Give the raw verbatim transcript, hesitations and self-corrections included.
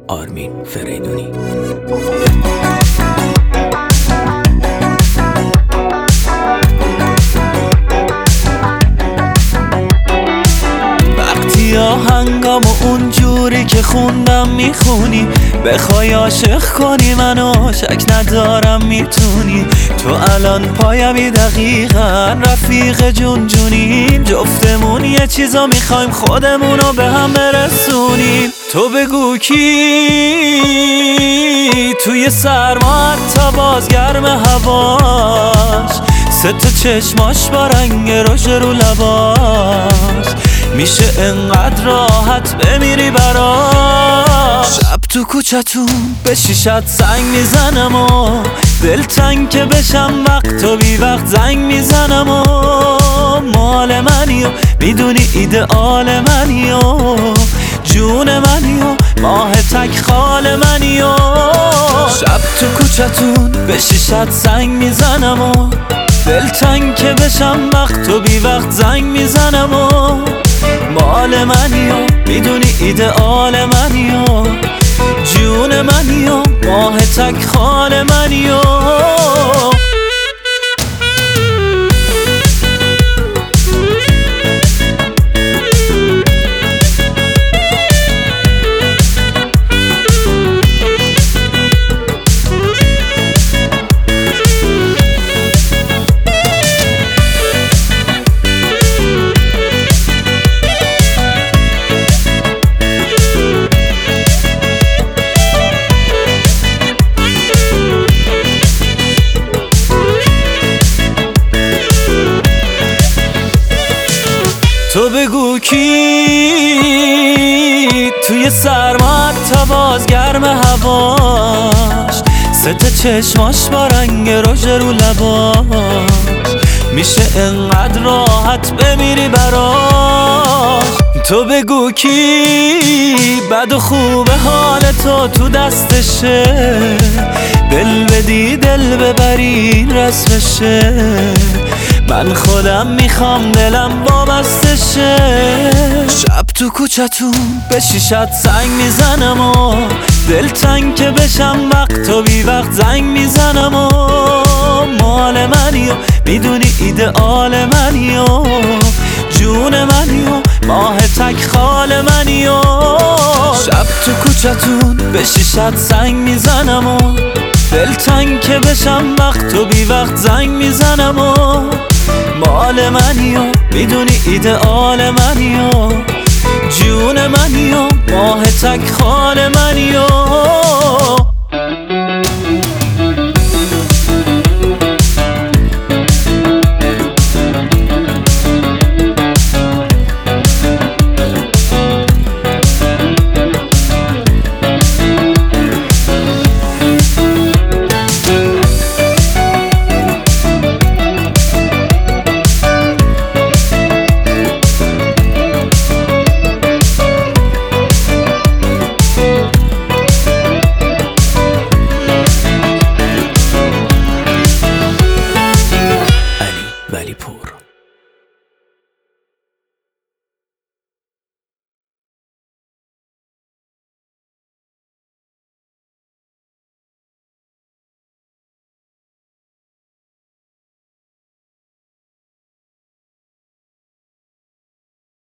آرمین فریدونی. آهنگام و اون جوری که خوندم میخونی، بخوای عاشق کنی منو شک ندارم میتونی. تو الان پایمی دقیقا رفیق جون جونیم، جفتمون یه چیزا میخوایم خودمونو به هم برسونیم. تو بگو کی توی سرما تا بازگرم هواش، سه تا چشماش با رنگ رژ رو لباش، میشه انقدر راحت بمیری براش. شب تو کوچتون به شیشت سنگ میزنم و دلتنگ که بشم وقت و بی وقت زنگ میزنم و مال منی و میدونی ایدئال منی و جون منی و ماه تک خال منی و شب تو کوچتون به شیشت سنگ میزنم و دلتنگ که بشم وقت و بی وقت زنگ میزنم و مال منی و میدونی ایدئال منی و جون منی و ماه تک خال منی و تو بگو کی توی سرما تا بازگرم هواش، سه تا چشماش با رنگ رژ رو لباش، میشه انقدر راحت بمیری براش. تو بگو کی بد و خوب حال تو تو دستشه، دل بدی دل ببری رسمشه، من خودم میخوام دلم وابسته شه. شب تو کوچتون به شیشت سنگ میزنم و دلتنگ که بشم وقت و بی وقت زنگ میزنم و مال منی و میدونی ایدئال منی و جون منی و ماه تک خال منی و شب تو کوچتون به شیشت سنگ میزنم و دلتنگ که بشم وقت و بی وقت زنگ میزنم و مال منی و میدونی ایدئال منی و جون منی و ماه تک خال منی و